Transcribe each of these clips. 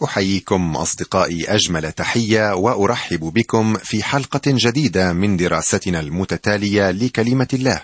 أحييكم أصدقائي أجمل تحية، وأرحب بكم في حلقة جديدة من دراستنا المتتالية لكلمة الله،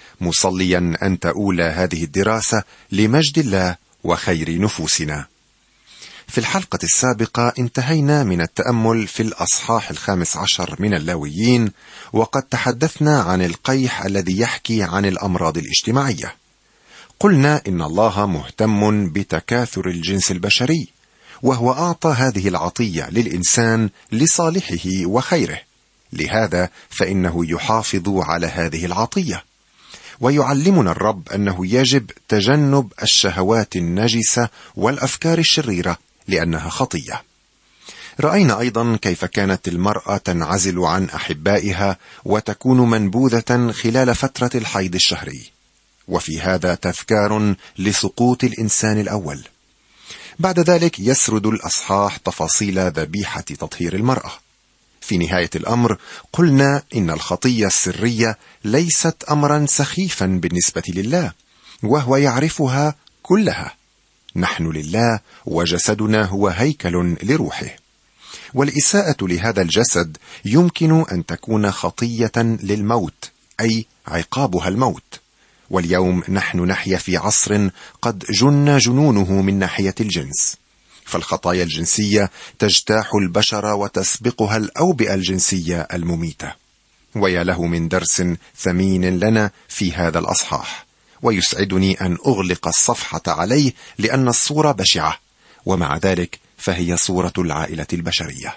مصليا أن تؤول هذه الدراسة لمجد الله وخير نفوسنا. في الحلقة السابقة انتهينا من التأمل في الأصحاح 15 من اللاويين، وقد تحدثنا عن القيح الذي يحكي عن الأمراض الاجتماعية. قلنا إن الله مهتم بتكاثر الجنس البشري، وهو أعطى هذه العطية للإنسان لصالحه وخيره، لهذا فإنه يحافظ على هذه العطية. ويعلمنا الرب أنه يجب تجنب الشهوات النجسة والأفكار الشريرة لأنها خطية. رأينا أيضا كيف كانت المرأة تنعزل عن أحبائها وتكون منبوذة خلال فترة الحيض الشهري، وفي هذا تذكار لسقوط الإنسان الأول. بعد ذلك يسرد الأصحاح تفاصيل ذبيحة تطهير المرأة. في نهاية الأمر قلنا إن الخطية السرية ليست أمرا سخيفا بالنسبة لله، وهو يعرفها كلها. نحن لله، وجسدنا هو هيكل لروحه، والإساءة لهذا الجسد يمكن أن تكون خطية للموت، أي عقابها الموت. واليوم نحن نحيا في عصر قد جن جنونه من ناحية الجنس، فالخطايا الجنسية تجتاح البشر وتسبقها الأوبئة الجنسية المميتة. ويا له من درس ثمين لنا في هذا الأصحاح، ويسعدني أن أغلق الصفحة عليه لأن الصورة بشعة، ومع ذلك فهي صورة العائلة البشرية.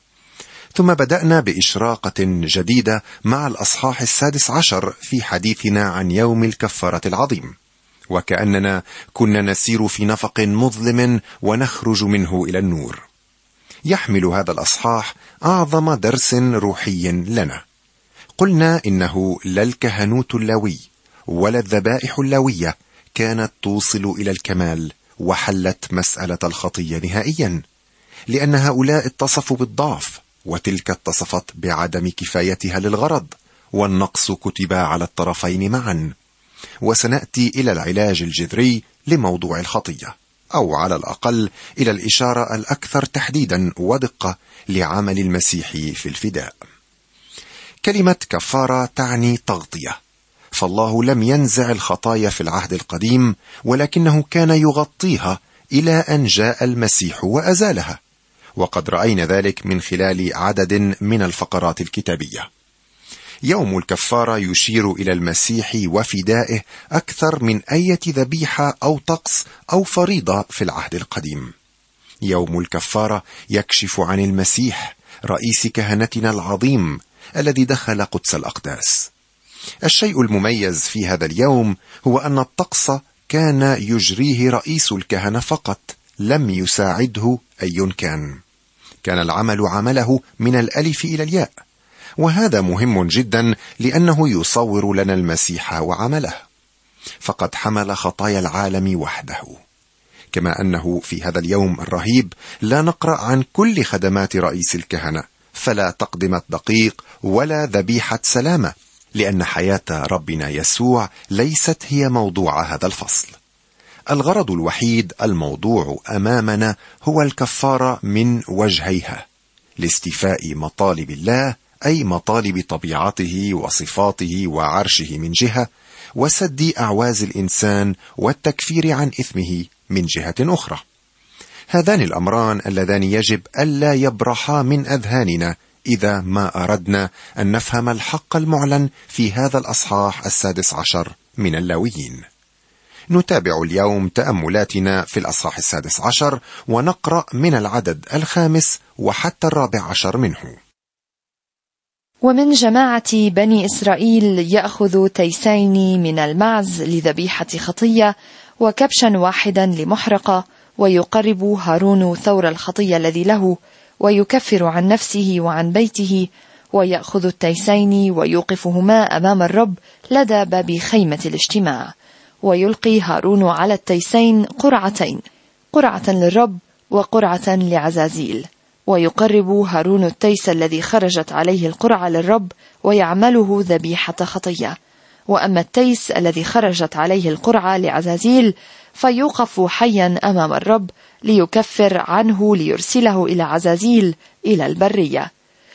ثم بدأنا بإشراقة جديدة مع الأصحاح 16 في حديثنا عن يوم الكفارة العظيم، وكأننا كنا نسير في نفق مظلم ونخرج منه إلى النور. يحمل هذا الأصحاح أعظم درس روحي لنا. قلنا إنه لا الكهنوت اللاوي ولا الذبائح اللاوية كانت توصل إلى الكمال وحلت مسألة الخطية نهائيا، لأن هؤلاء اتصفوا بالضعف، وتلك اتصفت بعدم كفايتها للغرض، والنقص كتب على الطرفين معا. وسنأتي إلى العلاج الجذري لموضوع الخطية، أو على الأقل إلى الإشارة الأكثر تحديدا ودقة لعمل المسيح في الفداء. كلمة كفارة تعني تغطية، فالله لم ينزع الخطايا في العهد القديم، ولكنه كان يغطيها إلى أن جاء المسيح وأزالها، وقد رأينا ذلك من خلال عدد من الفقرات الكتابية. يوم الكفارة يشير إلى المسيح وفدائه أكثر من أي ذبيحة أو طقس أو فريضة في العهد القديم. يوم الكفارة يكشف عن المسيح رئيس كهنتنا العظيم الذي دخل قدس الأقداس. الشيء المميز في هذا اليوم هو أن الطقس كان يجريه رئيس الكهنة فقط، لم يساعده أي كان العمل عمله من الألف إلى الياء، وهذا مهم جدا لأنه يصور لنا المسيح وعمله، فقد حمل خطايا العالم وحده. كما أنه في هذا اليوم الرهيب لا نقرأ عن كل خدمات رئيس الكهنة، فلا تقدمة دقيق ولا ذبيحة سلامة، لأن حياة ربنا يسوع ليست هي موضوع هذا الفصل. الغرض الوحيد الموضوع أمامنا هو الكفارة من وجهيها، لاستيفاء مطالب الله، أي مطالب طبيعته وصفاته وعرشه من جهة، وسد أعواز الإنسان والتكفير عن إثمه من جهة أخرى. هذان الأمران اللذان يجب ألا يبرحا من أذهاننا إذا ما أردنا أن نفهم الحق المعلن في هذا الأصحاح 16 من اللاويين. نتابع اليوم تأملاتنا في الأصحاح 16 ونقرأ من العدد 5 وحتى 14 منه. ومن جماعة بني إسرائيل يأخذ تيسين من المعز لذبيحة خطية، وكبشا واحدا لمحرقة، ويقرب هارون ثور الخطية الذي له، ويكفر عن نفسه وعن بيته، ويأخذ التيسين ويوقفهما أمام الرب لدى باب خيمة الاجتماع، ويلقي هارون على التيسين قرعتين، قرعة للرب وقرعة لعزازيل، ويقرب هارون التيس الذي خرجت عليه القرعة للرب ويعمله ذبيحة خطية. وأما التيس الذي خرجت عليه القرعة لعزازيل فيوقف حيا أمام الرب ليكفر عنه ليرسله إلى عزازيل إلى البرية.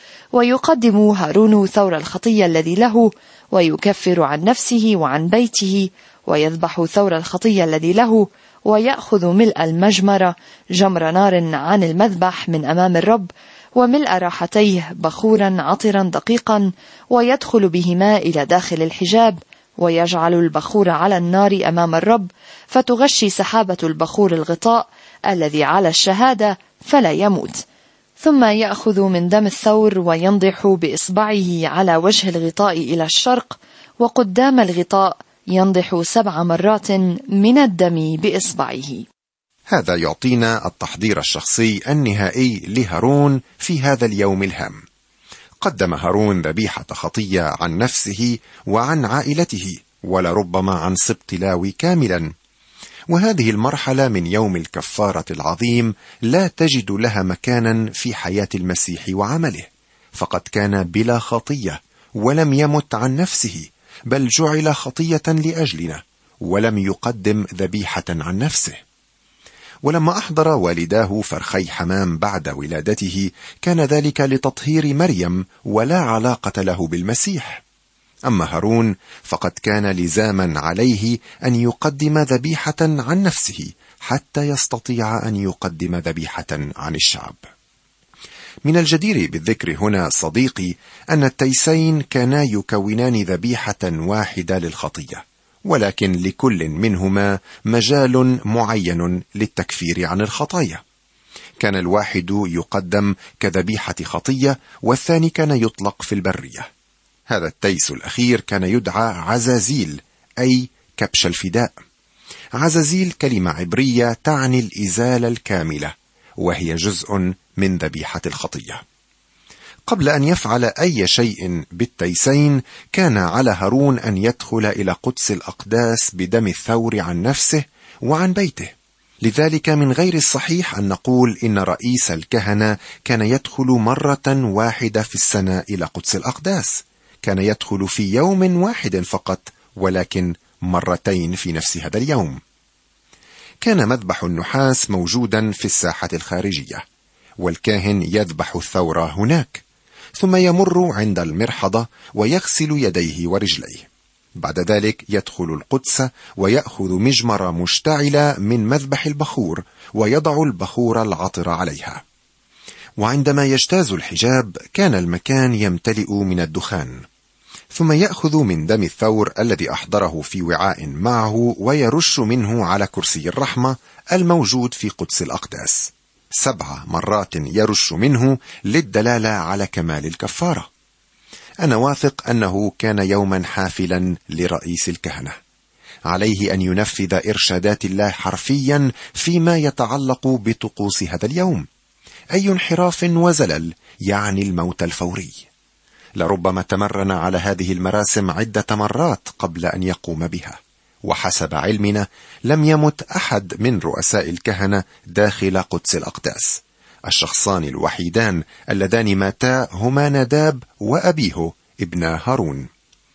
ويقدم هارون ثور الخطية الذي له ويكفر عن نفسه وعن بيته، ويذبح ثور الخطية الذي له، ويأخذ ملء المجمرة جمر نار عن المذبح من أمام الرب، وملء راحتيه بخورا عطرا دقيقا، ويدخل بهما إلى داخل الحجاب، ويجعل البخور على النار أمام الرب، فتغشي سحابة البخور الغطاء الذي على الشهادة فلا يموت. ثم يأخذ من دم الثور وينضح بإصبعه على وجه الغطاء إلى الشرق، وقدام الغطاء ينضح 7 مرات من الدم بإصبعه. هذا يعطينا التحضير الشخصي النهائي لهارون في هذا اليوم الهام. قدم هارون ذبيحة خطية عن نفسه وعن عائلته، ولربما عن سبط لاوي كاملا. وهذه المرحلة من يوم الكفارة العظيم لا تجد لها مكانا في حياة المسيح وعمله، فقد كان بلا خطية ولم يمت عن نفسه، بل جعل خطية لأجلنا، ولم يقدم ذبيحة عن نفسه. ولما أحضر والداه فرخي حمام بعد ولادته، كان ذلك لتطهير مريم ولا علاقة له بالمسيح. أما هارون فقد كان لزاما عليه أن يقدم ذبيحة عن نفسه حتى يستطيع أن يقدم ذبيحة عن الشعب. من الجدير بالذكر هنا صديقي أن التيسين كانا يكونان ذبيحة واحدة للخطية، ولكن لكل منهما مجال معين للتكفير عن الخطايا. كان الواحد يقدم كذبيحة خطية، والثاني كان يطلق في البرية. هذا التيس الأخير كان يدعى عزازيل، أي كبش الفداء. عزازيل كلمة عبرية تعني الإزالة الكاملة، وهي جزء من ذبيحة الخطية. قبل أن يفعل أي شيء بالتيسين، كان على هارون أن يدخل إلى قدس الأقداس بدم الثور عن نفسه وعن بيته. لذلك من غير الصحيح أن نقول إن رئيس الكهنة كان يدخل مرة واحدة في السنة إلى قدس الأقداس. كان يدخل في يوم واحد فقط، ولكن مرتين في نفس هذا اليوم. كان مذبح النحاس موجودا في الساحة الخارجية، والكاهن يذبح الثور هناك، ثم يمر عند المرحضة ويغسل يديه ورجليه. بعد ذلك يدخل القدس ويأخذ مجمرة مشتعلة من مذبح البخور، ويضع البخور العطر عليها. وعندما يجتاز الحجاب كان المكان يمتلئ من الدخان. ثم يأخذ من دم الثور الذي أحضره في وعاء معه، ويرش منه على كرسي الرحمة الموجود في قدس الأقداس. 7 مرات يرش منه للدلالة على كمال الكفارة. أنا واثق أنه كان يوما حافلا لرئيس الكهنة. عليه أن ينفذ إرشادات الله حرفيا فيما يتعلق بطقوس هذا اليوم. أي انحراف وزلل يعني الموت الفوري. لربما تمرن على هذه المراسم عدة مرات قبل أن يقوم بها، وحسب علمنا لم يمت أحد من رؤساء الكهنة داخل قدس الأقداس. الشخصان الوحيدان اللذان ماتا هما نداب وأبيه ابن هارون.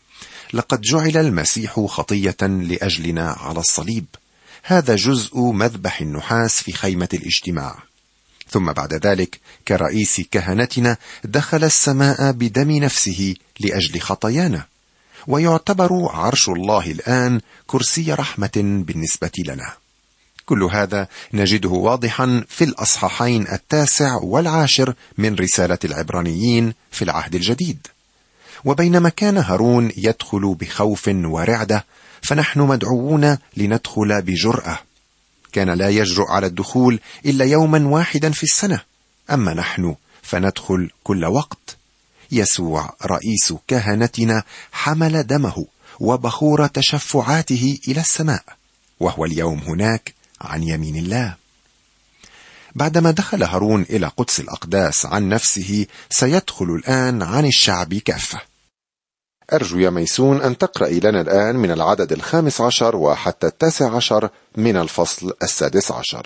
لقد جعل المسيح خطية لأجلنا على الصليب. هذا جزء مذبح النحاس في خيمة الاجتماع. ثم بعد ذلك كرئيس كهنتنا دخل السماء بدم نفسه لأجل خطايانا، ويعتبر عرش الله الآن كرسي رحمة بالنسبة لنا. كل هذا نجده واضحا في الأصحاحين 9 و10 من رسالة العبرانيين في العهد الجديد. وبينما كان هارون يدخل بخوف ورعدة، فنحن مدعوون لندخل بجرأة. كان لا يجرؤ على الدخول إلا يوما واحدا في السنة، أما نحن فندخل كل وقت. يسوع رئيس كهنتنا حمل دمه وبخور تشفعاته إلى السماء، وهو اليوم هناك عن يمين الله. بعدما دخل هارون إلى قدس الأقداس عن نفسه، سيدخل الآن عن الشعب كافة. أرجو يا ميسون أن تقرأي لنا الآن من العدد 15 وحتى 19 من الفصل 16.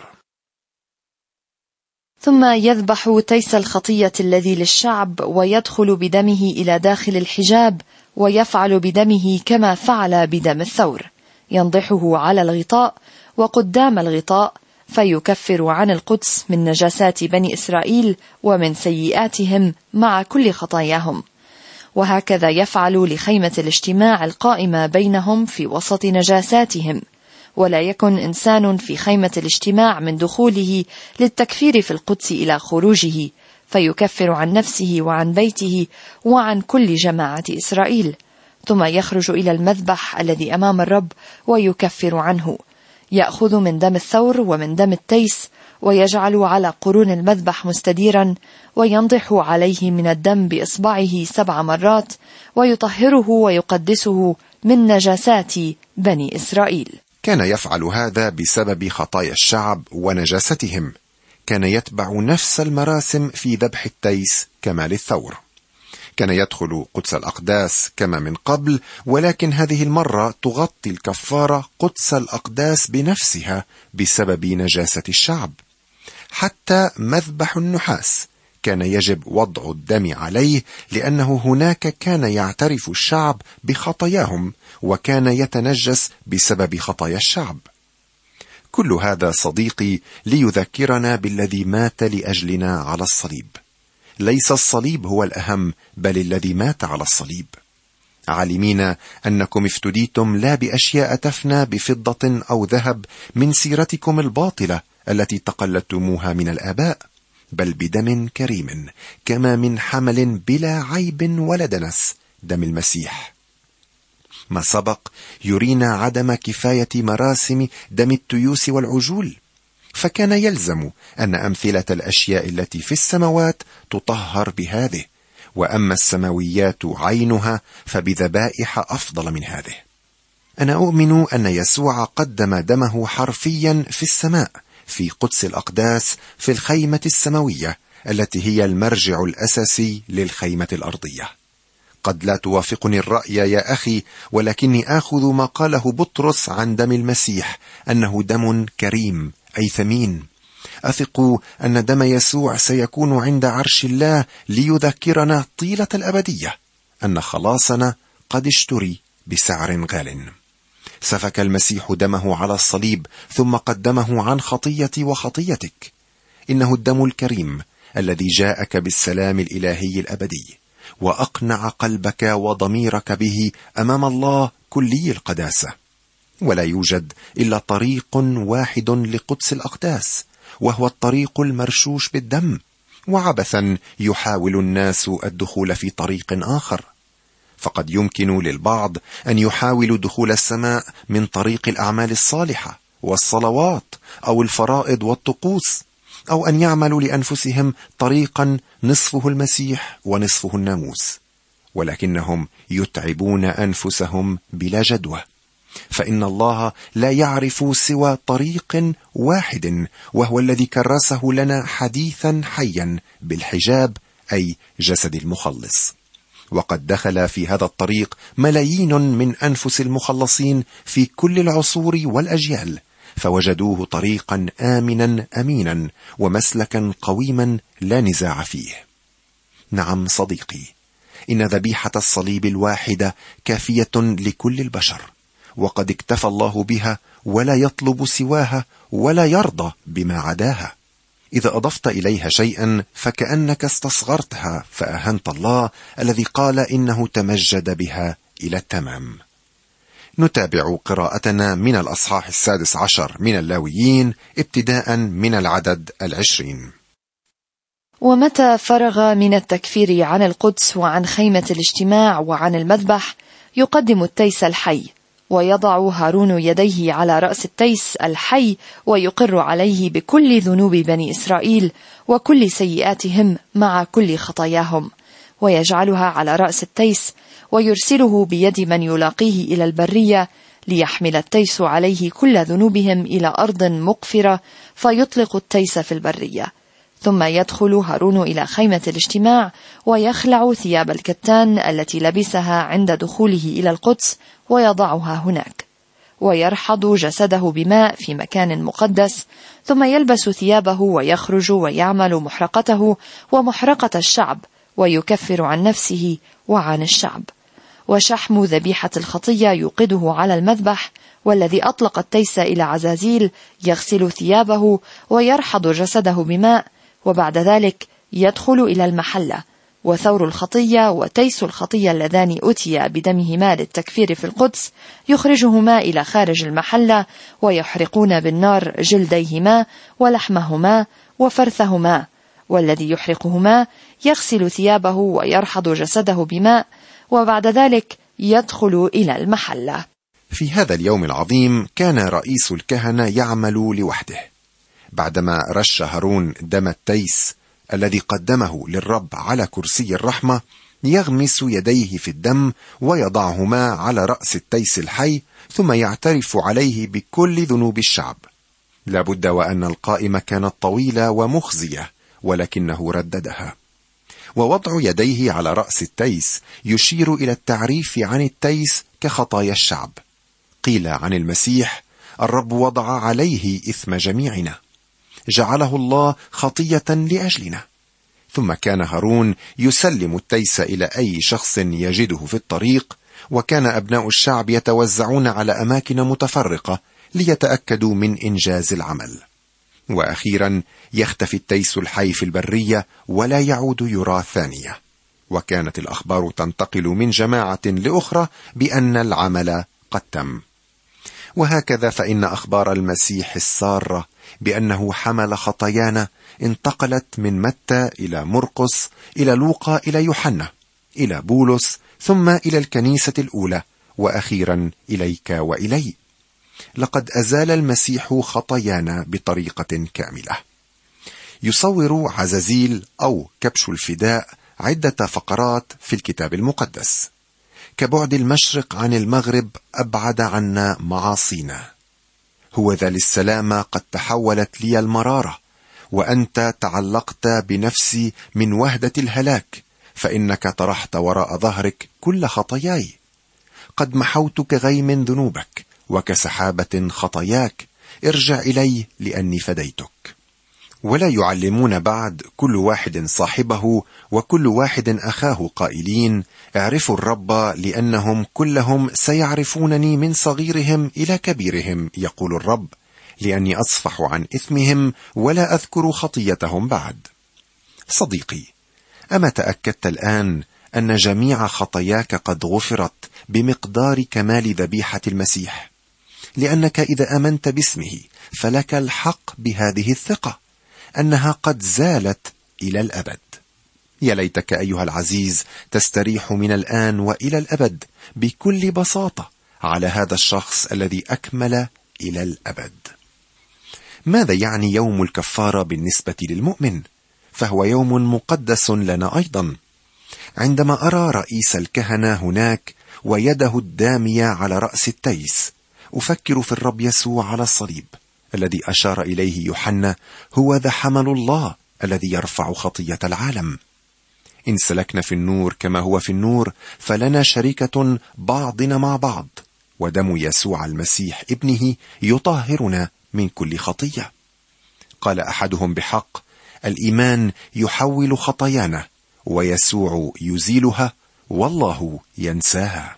ثم يذبح تيس الخطية الذي للشعب، ويدخل بدمه إلى داخل الحجاب، ويفعل بدمه كما فعل بدم الثور. ينضحه على الغطاء، وقدام الغطاء، فيكفر عن القدس من نجاسات بني إسرائيل ومن سيئاتهم مع كل خطاياهم. وهكذا يفعل لخيمة الاجتماع القائمة بينهم في وسط نجاساتهم، ولا يكن إنسان في خيمة الاجتماع من دخوله للتكفير في القدس إلى خروجه، فيكفر عن نفسه وعن بيته وعن كل جماعة إسرائيل، ثم يخرج إلى المذبح الذي أمام الرب ويكفر عنه، يأخذ من دم الثور ومن دم التيس ويجعل على قرون المذبح مستديرا، وينضح عليه من الدم بإصبعه 7 مرات، ويطهره ويقدسه من نجاسات بني إسرائيل. كان يفعل هذا بسبب خطايا الشعب ونجاستهم. كان يتبع نفس المراسم في ذبح التيس كما للثور. كان يدخل قدس الأقداس كما من قبل، ولكن هذه المرة تغطي الكفارة قدس الأقداس بنفسها بسبب نجاسة الشعب. حتى مذبح النحاس كان يجب وضع الدم عليه، لأنه هناك كان يعترف الشعب بخطاياهم، وكان يتنجس بسبب خطايا الشعب. كل هذا صديقي ليذكرنا بالذي مات لأجلنا على الصليب. ليس الصليب هو الأهم، بل الذي مات على الصليب. عالمين أنكم افتديتم لا بأشياء تفنى بفضة أو ذهب من سيرتكم الباطلة التي تقلدتموها من الآباء، بل بدم كريم كما من حمل بلا عيب ولا دنس، دم المسيح. ما سبق يرينا عدم كفاية مراسم دم التيوس والعجول، فكان يلزم أن أمثلة الأشياء التي في السماوات تطهر بهذه، وأما السماويات عينها فبذبائح أفضل من هذه. أنا أؤمن أن يسوع قدم دمه حرفيا في السماء، في قدس الأقداس، في الخيمة السماوية التي هي المرجع الأساسي للخيمة الأرضية. قد لا توافقني الرأي يا أخي، ولكني آخذ ما قاله بطرس عن دم المسيح أنه دم كريم أي ثمين. أثق أن دم يسوع سيكون عند عرش الله ليذكرنا طيلة الأبدية أن خلاصنا قد اشتري بسعر غال. سفك المسيح دمه على الصليب، ثم قدمه عن خطيتي وخطيتك. إنه الدم الكريم الذي جاءك بالسلام الإلهي الأبدي، وأقنع قلبك وضميرك به أمام الله كلي القداسة. ولا يوجد إلا طريق واحد لقدس الأقداس، وهو الطريق المرشوش بالدم، وعبثا يحاول الناس الدخول في طريق آخر. فقد يمكن للبعض أن يحاولوا دخول السماء من طريق الأعمال الصالحة والصلوات أو الفرائض والطقوس، أو أن يعملوا لأنفسهم طريقا نصفه المسيح ونصفه الناموس، ولكنهم يتعبون أنفسهم بلا جدوى، فإن الله لا يعرف سوى طريق واحد، وهو الذي كرسه لنا حديثا حيا بالحجاب، أي جسد المخلص. وقد دخل في هذا الطريق ملايين من أنفس المخلصين في كل العصور والأجيال، فوجدوه طريقا آمنا أمينا ومسلكا قويما لا نزاع فيه. نعم صديقي، إن ذبيحة الصليب الواحدة كافية لكل البشر، وقد اكتفى الله بها ولا يطلب سواها ولا يرضى بما عداها. إذا أضفت إليها شيئا فكأنك استصغرتها، فأهنت الله الذي قال إنه تمجد بها إلى التمام. نتابع قراءتنا من الأصحاح 16 من اللاويين ابتداء من العدد 20. ومتى فرغ من التكفير عن القدس وعن خيمة الاجتماع وعن المذبح، يقدم التيس الحي، ويضع هارون يديه على رأس التيس الحي، ويقر عليه بكل ذنوب بني إسرائيل وكل سيئاتهم مع كل خطاياهم، ويجعلها على رأس التيس، ويرسله بيد من يلاقيه إلى البرية، ليحمل التيس عليه كل ذنوبهم إلى أرض مقفرة، فيطلق التيس في البرية. ثم يدخل هارون إلى خيمة الاجتماع، ويخلع ثياب الكتان التي لبسها عند دخوله إلى القدس، ويضعها هناك، ويرحض جسده بماء في مكان مقدس، ثم يلبس ثيابه ويخرج ويعمل محرقته ومحرقة الشعب، ويكفر عن نفسه وعن الشعب. وشحم ذبيحة الخطية يوقده على المذبح، والذي أطلق التيس إلى عزازيل يغسل ثيابه ويرحض جسده بماء، وبعد ذلك يدخل إلى المحلة. وثور الخطية وتيس الخطية اللذان أتيا بدمهما للتكفير في القدس يخرجهما إلى خارج المحلة، ويحرقون بالنار جلديهما ولحمهما وفرثهما، والذي يحرقهما يغسل ثيابه ويرحض جسده بماء، وبعد ذلك يدخل إلى المحلة. في هذا اليوم العظيم كان رئيس الكهنة يعمل لوحده. بعدما رش هارون دم التيس الذي قدمه للرب على كرسي الرحمة، يغمس يديه في الدم ويضعهما على رأس التيس الحي، ثم يعترف عليه بكل ذنوب الشعب. لابد وأن القائمة كانت طويلة ومخزية، ولكنه رددها. ووضع يديه على رأس التيس يشير إلى التعريف عن التيس كخطايا الشعب. قيل عن المسيح: الرب وضع عليه إثم جميعنا، جعله الله خطية لأجلنا. ثم كان هارون يسلم التيس إلى أي شخص يجده في الطريق، وكان أبناء الشعب يتوزعون على أماكن متفرقة ليتأكدوا من إنجاز العمل. وأخيرا يختفي التيس الحي في البرية ولا يعود يرى ثانية. وكانت الأخبار تنتقل من جماعة لأخرى بأن العمل قد تم. وهكذا فإن أخبار المسيح السارة بأنه حمل خطايانا انتقلت من متى إلى مرقس إلى لوقا إلى يوحنا إلى بولس ثم إلى الكنيسة الأولى وأخيرا إليك وإلي. لقد أزال المسيح خطايانا بطريقة كاملة. يصور عزازيل أو كبش الفداء عدة فقرات في الكتاب المقدس. كبعد المشرق عن المغرب أبعد عنا معاصينا، هو ذا للسلامة قد تحولت لي المرارة، وأنت تعلقت بنفسي من وهدة الهلاك، فإنك طرحت وراء ظهرك كل خطاياي. قد محوت كغيم ذنوبك وكسحابة خطاياك، ارجع إلي لأني فديتك. ولا يعلمون بعد كل واحد صاحبه وكل واحد أخاه قائلين: اعرفوا الرب، لأنهم كلهم سيعرفونني من صغيرهم إلى كبيرهم، يقول الرب، لأني أصفح عن إثمهم ولا أذكر خطيتهم بعد. صديقي، أما تأكدت الآن أن جميع خطاياك قد غفرت بمقدار كمال ذبيحة المسيح؟ لأنك إذا آمنت باسمه فلك الحق بهذه الثقة أنها قد زالت إلى الأبد. يا ليتك أيها العزيز تستريح من الآن وإلى الأبد بكل بساطة على هذا الشخص الذي أكمل إلى الأبد. ماذا يعني يوم الكفارة بالنسبة للمؤمن؟ فهو يوم مقدس لنا أيضا. عندما أرى رئيس الكهنة هناك ويده الدامية على رأس التيس، أفكر في الرب يسوع على الصليب الذي أشار إليه يوحنا: هو ذا حمل الله الذي يرفع خطية العالم. إن سلكنا في النور كما هو في النور فلنا شركة بعضنا مع بعض، ودم يسوع المسيح ابنه يطهرنا من كل خطية. قال أحدهم بحق: الإيمان يحول خطايانا، ويسوع يزيلها، والله ينساها.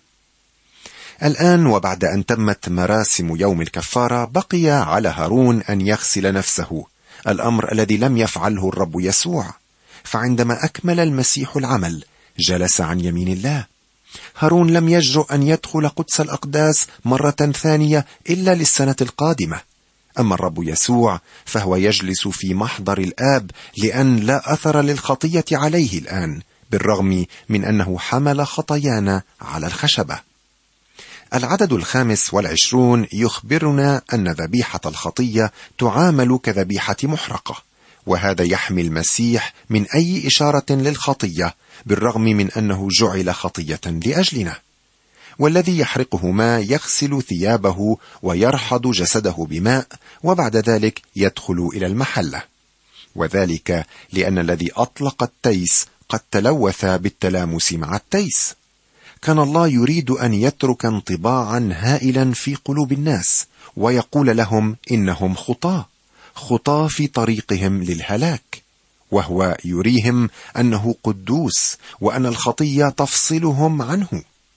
الآن وبعد أن تمت مراسم يوم الكفارة، بقي على هارون أن يغسل نفسه، الأمر الذي لم يفعله الرب يسوع. فعندما أكمل المسيح العمل جلس عن يمين الله. هارون لم يجرؤ أن يدخل قدس الأقداس مرة ثانية إلا للسنة القادمة. أما الرب يسوع فهو يجلس في محضر الآب، لأن لا أثر للخطية عليه الآن، بالرغم من أنه حمل خطايانا على الخشبة. العدد 25 يخبرنا أن ذبيحة الخطية تعامل كذبيحة محرقة، وهذا يحمي المسيح من أي إشارة للخطية، بالرغم من أنه جعل خطية لأجلنا. والذي يحرقهما يغسل ثيابه ويرحض جسده بماء، وبعد ذلك يدخل إلى المحلة. وذلك لأن الذي أطلق التيس قد تلوث بالتلامس مع التيس. كان الله يريد أن يترك انطباعا هائلا في قلوب الناس، ويقول لهم إنهم خطاة في طريقهم للهلاك، وهو يريهم أنه قدوس وأن الخطية تفصلهم عنه.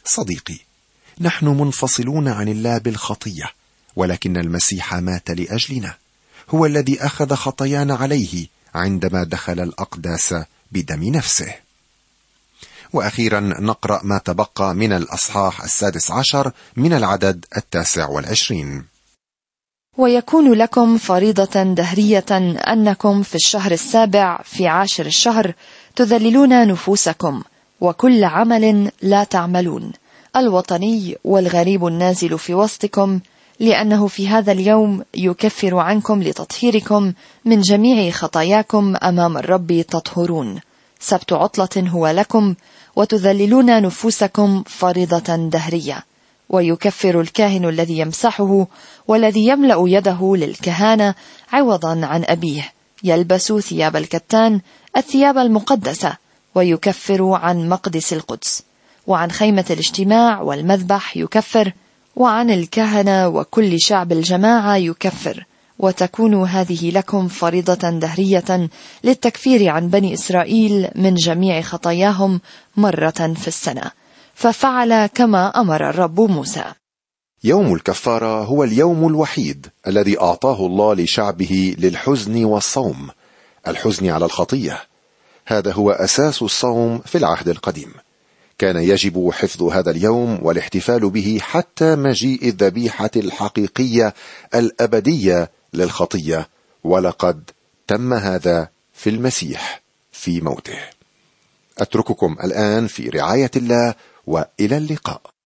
صديقي، نحن منفصلون عن الله بالخطية، ولكن المسيح مات لأجلنا. هو الذي أخذ خطايانا عليه عندما دخل الأقداس بدم نفسه. وأخيرا نقرأ ما تبقى من الأصحاح 16 من العدد 29. ويكون لكم فريضة دهرية أنكم في الشهر السابع في 10 الشهر تذللون نفوسكم، وكل عمل لا تعملون، الوطني والغريب النازل في وسطكم، لأنه في هذا اليوم يكفر عنكم لتطهيركم من جميع خطاياكم أمام الرب تطهرون. سبت عطلة هو لكم، وتذللون نفوسكم فريضة دهرية. ويكفر الكاهن الذي يمسحه والذي يملأ يده للكهانة عوضا عن أبيه، يلبس ثياب الكتان الثياب المقدسة، ويكفر عن مقدس القدس، وعن خيمة الاجتماع والمذبح يكفر، وعن الكهنة وكل شعب الجماعة يكفر. وتكون هذه لكم فريضة دهرية للتكفير عن بني إسرائيل من جميع خطاياهم مرة في السنة. ففعل كما أمر الرب موسى. يوم الكفارة هو اليوم الوحيد الذي أعطاه الله لشعبه للحزن والصوم، الحزن على الخطية. هذا هو أساس الصوم في العهد القديم. كان يجب حفظ هذا اليوم والاحتفال به حتى مجيء الذبيحة الحقيقية الأبدية للخطية، ولقد تم هذا في المسيح في موته. أترككم الآن في رعاية الله، وإلى اللقاء.